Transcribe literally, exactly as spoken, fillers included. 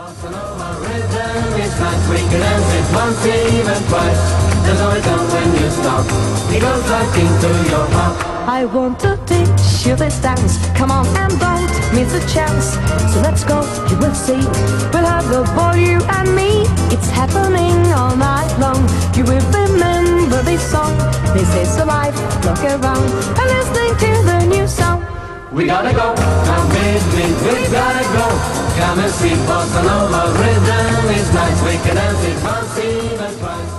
Bossa Nova rhythm is nice. We can dance it once, even twice. There's no return when you stop. It goes right into your heart. I want to teach you this dance. Come on and don't miss a chance. So let's go, you will see. We'll have the ball, you and me. It's happening all night long. You will remember this song. This is the life, look around and listening to the new song. We gotta go, now with me, we gotta go. Come and see Bossa Nova rhythm is nice. We can dance it once, even twice.